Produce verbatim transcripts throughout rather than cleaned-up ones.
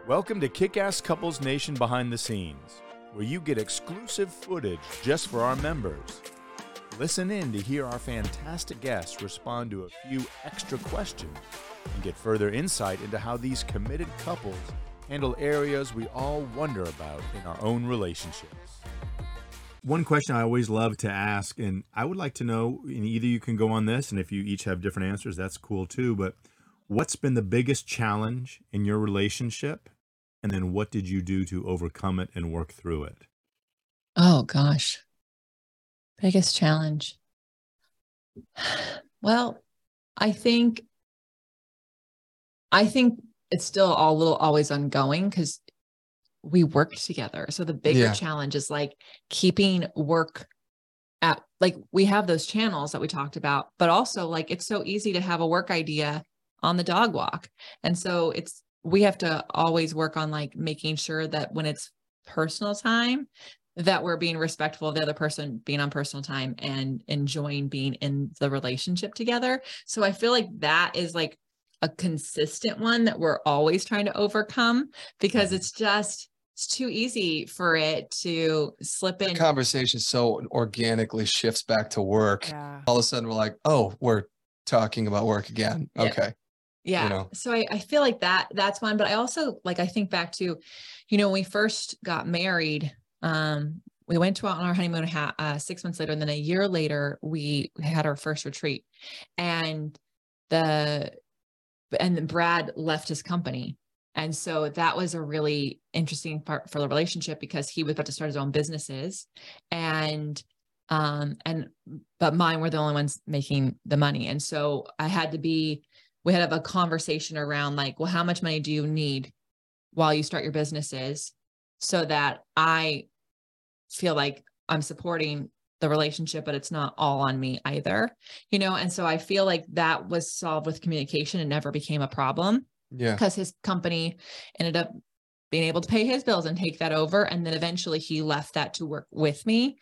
Welcome to Kick-Ass Couples Nation Behind the Scenes, where you get exclusive footage just for our members. Listen in to hear our fantastic guests respond to a few extra questions and get further insight into how these committed couples handle areas we all wonder about in our own relationships. One question I always love to ask, and I would like to know, and either you can go on this, and if you each have different answers, that's cool too, but what's been the biggest challenge in your relationship? And then what did you do to overcome it and work through it? Oh, gosh. Biggest challenge. Well, I think, I think it's still all a little always ongoing because we work together. So the bigger Yeah. challenge is like keeping work at, like we have those channels that we talked about, but also like, it's so easy to have a work idea on the dog walk. And so it's, we have to always work on like making sure that when it's personal time, that we're being respectful of the other person being on personal time and enjoying being in the relationship together. So I feel like that is like a consistent one that we're always trying to overcome because it's just, it's too easy for it to slip in. The conversation so organically shifts back to work. Yeah. All of a sudden we're like, oh, we're talking about work again. Yeah. Okay. Yeah. You know. So I, I feel like that, that's one, but I also like, I think back to, you know, when we first got married, um, we went to on our honeymoon ha- uh, six months later, and then a year later, we had our first retreat, and the, and then Brad left his company. And so that was a really interesting part for the relationship because he was about to start his own businesses and, um, and, but mine were the only ones making the money. And so I had to be, we had to have a conversation around like, well, how much money do you need while you start your businesses so that I feel like I'm supporting the relationship, but it's not all on me either, you know? And so I feel like that was solved with communication and never became a problem. Yeah. Because his company ended up being able to pay his bills and take that over. And then eventually he left that to work with me.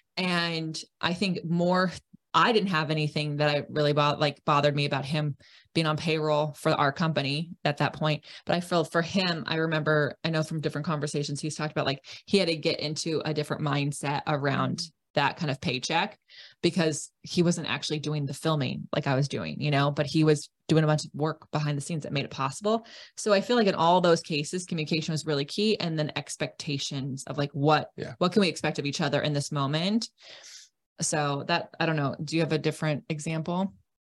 And I think more, I didn't have anything that I really bo- like bothered me about him being on payroll for our company at that point. But I feel for him, I remember, I know from different conversations, he's talked about like, he had to get into a different mindset around that kind of paycheck because he wasn't actually doing the filming like I was doing, you know, but he was doing a bunch of work behind the scenes that made it possible. So I feel like in all those cases, communication was really key. And then expectations of like, what, Yeah. what can we expect of each other in this moment? So that, I don't know. Do you have a different example?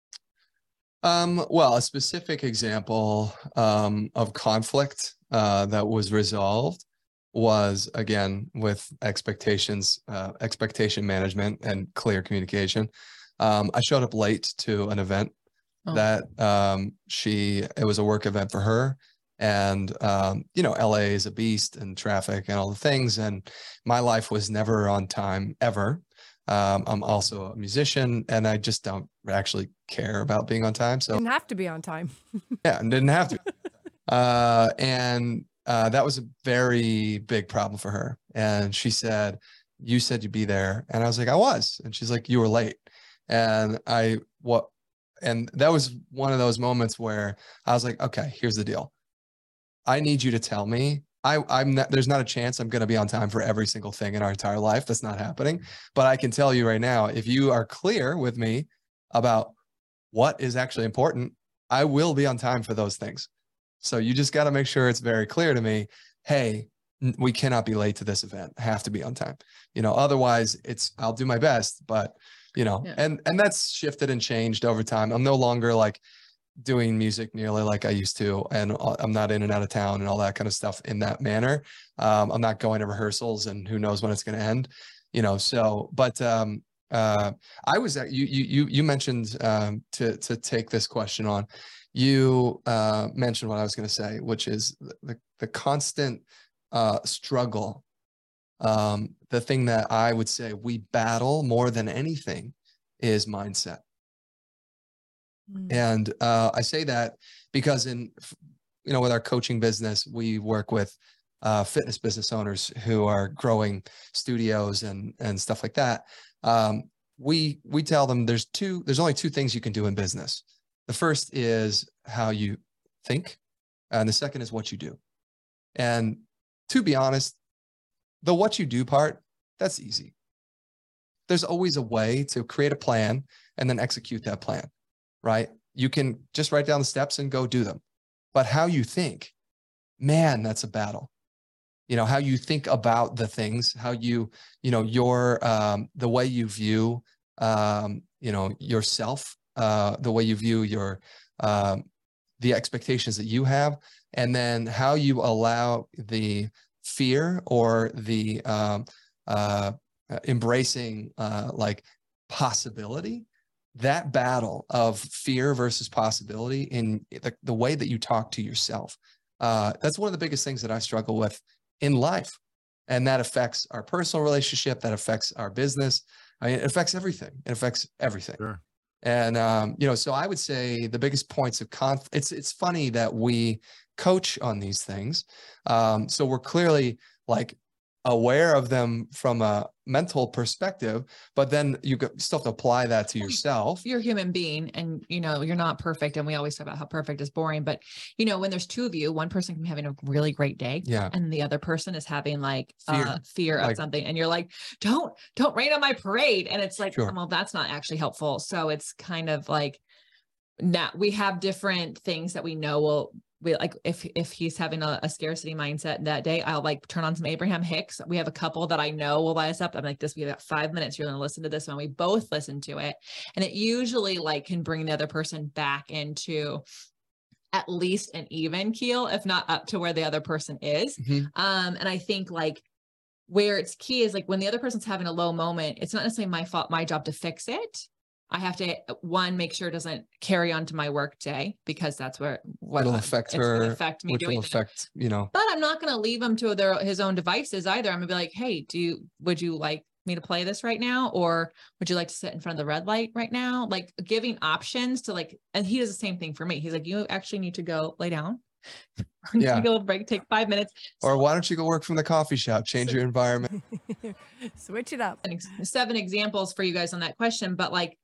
Um, well, a specific example um, of conflict uh, that was resolved was, again, with expectations, uh, expectation management and clear communication. Um, I showed up late to an event Oh. that um, she, it was a work event for her. And, um, you know, L A is a beast and traffic and all the things. And my life was never on time ever. Um, I'm also a musician and I just don't actually care about being on time. So Didn't have to be on time. yeah, and didn't have to. Uh, and uh, that was a very big problem for her. And she said, you said you'd be there. And I was like, I was. And she's like, you were late. And I, what, and that was one of those moments where I was like, okay, here's the deal. I need you to tell me I, I'm not, there's not a chance I'm going to be on time for every single thing in our entire life. That's not happening. But I can tell you right now, if you are clear with me about what is actually important, I will be on time for those things. So you just got to make sure it's very clear to me, hey, n- we cannot be late to this event. I have to be on time. You know, otherwise it's, I'll do my best, but you know, Yeah. and, and that's shifted and changed over time. I'm no longer like doing music nearly like I used to, and I'm not in and out of town and all that kind of stuff in that manner. Um, I'm not going to rehearsals and who knows when it's going to end, you know, so, but, um, uh, I was at, you, you, you, you mentioned, um, to, to take this question on, you, uh, mentioned what I was going to say, which is the, the constant, uh, struggle. Um, the thing that I would say we battle more than anything is mindset. And uh, I say that because in, you know, with our coaching business, we work with uh, fitness business owners who are growing studios and, and stuff like that. Um, we, we tell them there's two, there's only two things you can do in business. The first is how you think, and the second is what you do. And to be honest, the what you do part, that's easy. There's always a way to create a plan and then execute that plan, right? You can just write down the steps and go do them. But how you think, man, that's a battle. You know, how you think about the things, how you, you know, your, um, the way you view, um, you know, yourself, uh, the way you view your, um, the expectations that you have, and then how you allow the fear or the, um, uh, embracing, uh, like possibility, that battle of fear versus possibility in the, the way that you talk to yourself. Uh, that's one of the biggest things that I struggle with in life. And that affects our personal relationship, that affects our business. I mean, it affects everything. It affects everything. Sure. And, um, you know, so I would say the biggest points of conflict, it's, it's funny that we coach on these things. Um, so we're clearly like aware of them from a mental perspective, but then you still have to apply that to yourself. You're a human being and, you know, you're not perfect. And we always talk about how perfect is boring, but you know, when there's two of you, one person can be having a really great day. Yeah. And the other person is having like Fear. uh, fear of Like- something. And you're like, don't, don't rain on my parade. And it's like, Sure. well, that's not actually helpful. So it's kind of like, now we have different things that we know will, we like, if, if he's having a, a scarcity mindset that day, I'll like turn on some Abraham Hicks. We have a couple that I know will light us up. I'm like, this, we have five minutes. You're going to listen to this one. We both listen to it. And it usually like can bring the other person back into at least an even keel, if not up to where the other person is. Mhm. Um, and I think like where it's key is like when the other person's having a low moment, it's not necessarily my fault, my job to fix it. I have to, one, make sure it doesn't carry on to my work day because that's where what It'll affect it's gonna her, affect me which doing will that. affect, you know, But I'm not going to leave him to their his own devices either. I'm gonna be like, hey, do you, would you like me to play this right now? Or would you like to sit in front of the red light right now? Like giving options to like, and he does the same thing for me. He's like, you actually need to go lay down. Yeah. Take a little break, take five minutes. or why don't you go work from the coffee shop, change your environment. Switch it up. Seven ex- seven examples for you guys on that question, but like,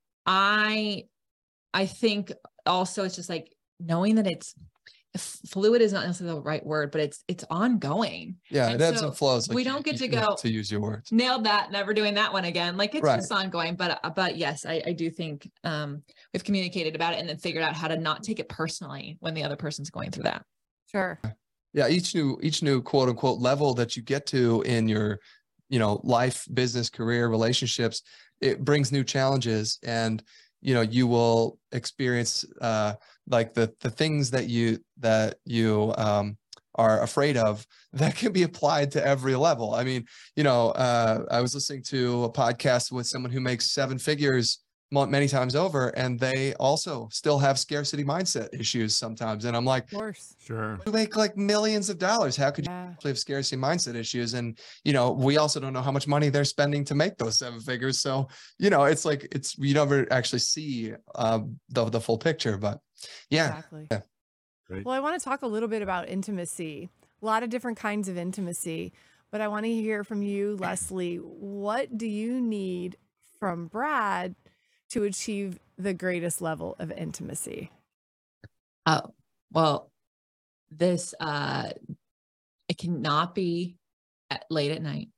I, I think also it's just like knowing that it's fluid is not necessarily the right word, but it's, it's ongoing. Yeah. And It ebbs so and flows. we you- don't get you- to yeah, go- to use your words. Nailed that. Never doing that one again. Like it's Right. just ongoing, but, but yes, I, I do think, um, we've communicated about it and then figured out how to not take it personally when the other person's going through that. Sure. Yeah. Each new, each new quote unquote level that you get to in your, you know, life, business, career, relationships, it brings new challenges, and, you know, you will experience, uh, like the, the things that you, that you, um, are afraid of that can be applied to every level. I mean, you know, uh, I was listening to a podcast with someone who makes seven figures mo- many times over, and they also still have scarcity mindset issues sometimes. And I'm like, Of course. Sure. you make like millions of dollars. How could you Yeah. actually have scarcity mindset issues? And, you know, we also don't know how much money they're spending to make those seven figures. So, you know, it's like, it's, you never actually see um, the, the full picture, but yeah. Exactly. Yeah. Great. Well, I want to talk a little bit about intimacy, a lot of different kinds of intimacy, but I want to hear from you, Leslie. What do you need from Brad to achieve the greatest level of intimacy? Oh, well, this, uh, it cannot be at, late at night.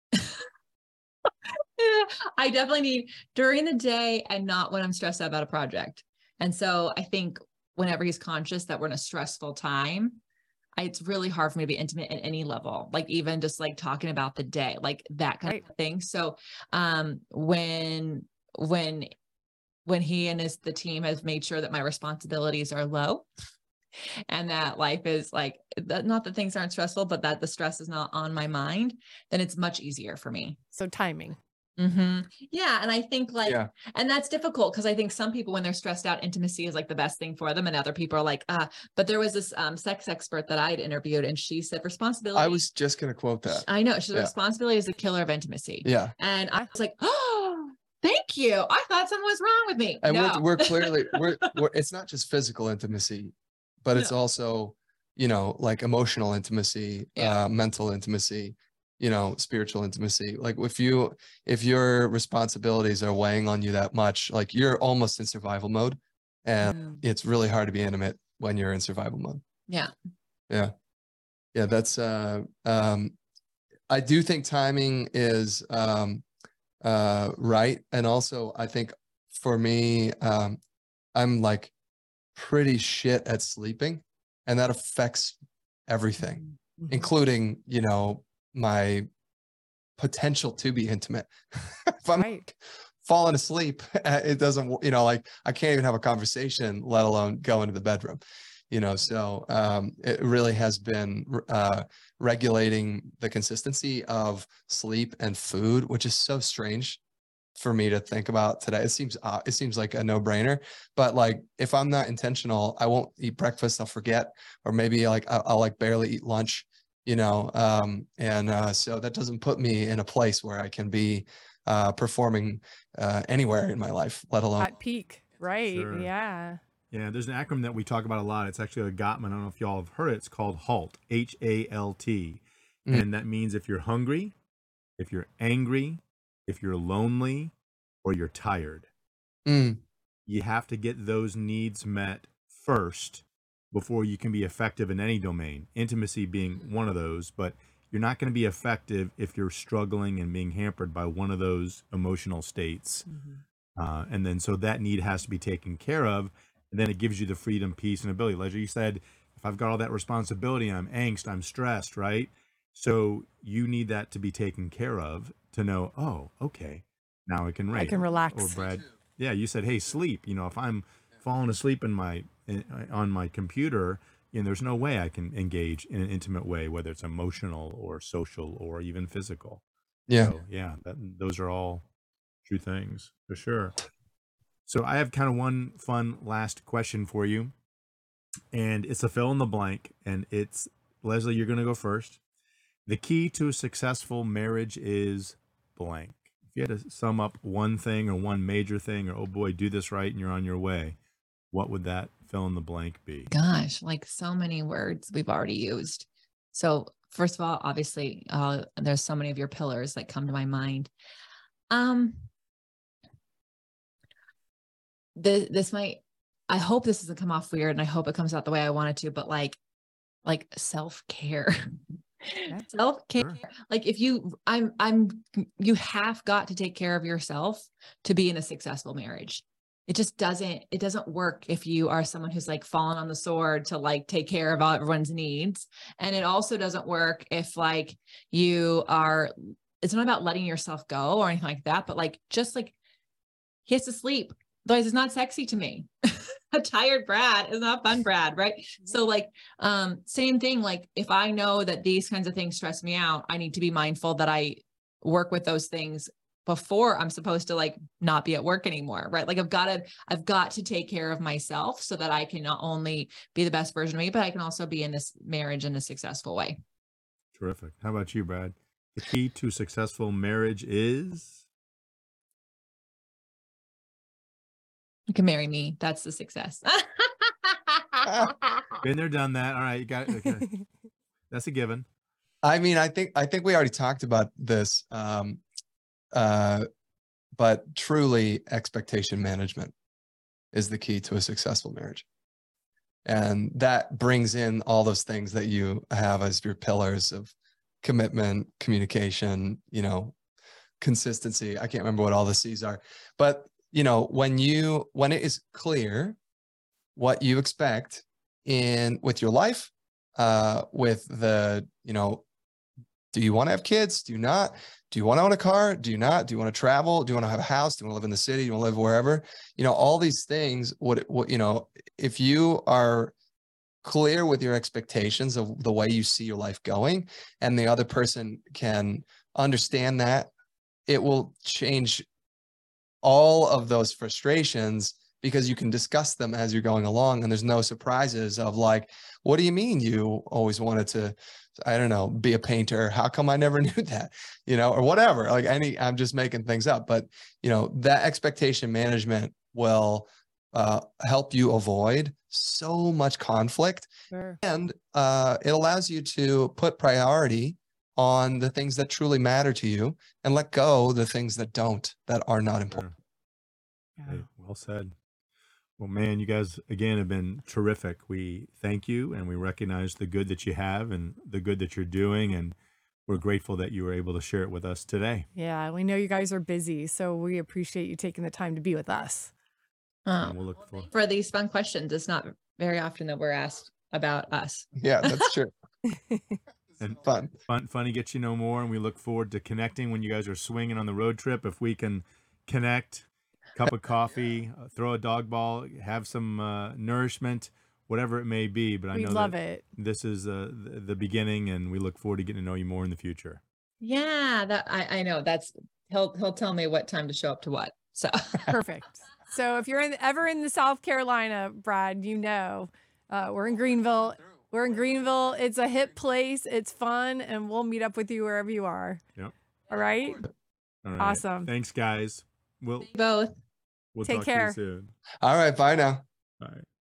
I definitely need during the day and not when I'm stressed out about a project. And so I think whenever he's conscious that we're in a stressful time, I, it's really hard for me to be intimate at any level, like even just like talking about the day, like that kind Right. of thing. So, um, when, when, when he and his, the team has made sure that my responsibilities are low and that life is like, that, not that things aren't stressful, but that the stress is not on my mind, then it's much easier for me. So timing. Mm-hmm. Yeah. And I think like, Yeah. and that's difficult because I think some people, when they're stressed out, intimacy is like the best thing for them. And other people are like, uh, but there was this um, sex expert that I had interviewed and she said responsibility. I was just going to quote that. I know. She's Yeah. responsibility is the killer of intimacy. Yeah. And I was like, oh, thank you. I thought something was wrong with me. And No. we're, we're clearly, we're, we're, it's not just physical intimacy, but it's No. also, you know, like emotional intimacy, Yeah. uh, mental intimacy, you know, spiritual intimacy. Like if you, if your responsibilities are weighing on you that much, like you're almost in survival mode, and Mm. it's really hard to be intimate when you're in survival mode. Yeah. Yeah. Yeah, that's, uh, um, I do think timing is, um, uh, right. And also I think for me, um, I'm like pretty shit at sleeping, and that affects everything, Mhm. including, you know, my potential to be intimate. If I'm Right. falling asleep, it doesn't, you know, like I can't even have a conversation, let alone go into the bedroom, you know? So, um, it really has been, uh, regulating the consistency of sleep and food, which is so strange for me to think about today. It seems, uh, it seems like a no brainer, but like, if I'm not intentional, I won't eat breakfast, I'll forget, or maybe like, I'll, I'll like barely eat lunch, you know? Um, and, uh, so that doesn't put me in a place where I can be, uh, performing, uh, anywhere in my life, let alone. At peak. Right. Sure. Yeah. Yeah, there's an acronym that we talk about a lot. It's actually a Gottman. I don't know if y'all have heard it. It's called HALT, H A L T. Mm. And that means if you're hungry, if you're angry, if you're lonely, or you're tired, Mm. you have to get those needs met first before you can be effective in any domain, intimacy being one of those. But you're not going to be effective if you're struggling and being hampered by one of those emotional states. Mm-hmm. Uh, and then so that need has to be taken care of. And then it gives you the freedom, peace, and ability. Like you said, if I've got all that responsibility, I'm angst, I'm stressed, right? So you need that to be taken care of to know, oh, okay, now I can I rate. can relax. Or Brad, yeah, you said, hey, sleep. You know, if I'm falling asleep in my in, on my computer, you know, there's no way I can engage in an intimate way, whether it's emotional or social or even physical. Yeah. So yeah, that, those are all true things for sure. So I have kind of one fun last question for you, and it's a fill in the blank, and it's, Leslie, you're going to go first. The key to a successful marriage is blank. If you had to sum up one thing or one major thing, or, oh boy, do this right and you're on your way, what would that fill in the blank be? Gosh, like so many words we've already used. So first of all, obviously, uh, there's so many of your pillars that come to my mind. Um, this, this might, I hope this doesn't come off weird, and I hope it comes out the way I want it to, but like, like self-care. Yeah. Self-care. Sure. Like if you, I'm, I'm, you have got to take care of yourself to be in a successful marriage. It just doesn't, it doesn't work if you are someone who's like fallen on the sword to like take care of all everyone's needs. And it also doesn't work if like you are, it's not about letting yourself go or anything like that, but like, just like he has to sleep. Otherwise it's not sexy to me. A tired Brad is not fun Brad, right? So like, um, same thing, like if I know that these kinds of things stress me out, I need to be mindful that I work with those things before I'm supposed to like not be at work anymore, right? Like I've got to, I've got to take care of myself so that I can not only be the best version of me, but I can also be in this marriage in a successful way. Terrific. How about you, Brad? The key to successful marriage is? You can marry me. That's the success. Been there, done that. All right, you got it. Okay. That's a given. I mean, I think, I think we already talked about this, um, uh, but truly expectation management is the key to a successful marriage. And that brings in all those things that you have as your pillars of commitment, communication, you know, consistency. I can't remember what all the C's are, but you know, when you, when it is clear what you expect in with your life, uh, with the, you know, do you want to have kids? Do you not? Do you want to own a car? Do you not? Do you want to travel? Do you want to have a house? Do you want to live in the city? Do you want to live wherever? You know, all these things, what, what, you know, if you are clear with your expectations of the way you see your life going, and the other person can understand that, it will change all of those frustrations, because you can discuss them as you're going along, and there's no surprises of like, what do you mean you always wanted to, I don't know, be a painter? How come I never knew that? You know, or whatever, like any, I'm just making things up, but you know, that expectation management will uh, help you avoid so much conflict. Sure. And uh, it allows you to put priority on the things that truly matter to you and let go the things that don't, that are not important. Sure. Hey, well said. Well, man, you guys again have been terrific. We thank you and we recognize the good that you have and the good that you're doing. And we're grateful that you were able to share it with us today. Yeah, we know you guys are busy, so we appreciate you taking the time to be with us. Um, And we'll look for for these fun questions. It's not very often that we're asked about us. Yeah, that's true. and Fun. fun, fun to get you know more. And we look forward to connecting when you guys are swinging on the road trip. If we can connect, cup of coffee, uh, throw a dog ball, have some uh, nourishment, whatever it may be. But I We know love that it. this is uh, the, the beginning, and we look forward to getting to know you more in the future. Yeah, that I, I know. That's he'll he'll tell me what time to show up to what. So Perfect. So if you're in, ever in the South Carolina, Brad, you know, uh, we're in Greenville. We're in Greenville. It's a hip place. It's fun, and we'll meet up with you wherever you are. Yep. All right. All right. Awesome. Thanks, guys. We'll both. we'll Take talk care. to you soon. All right. Bye now. Bye.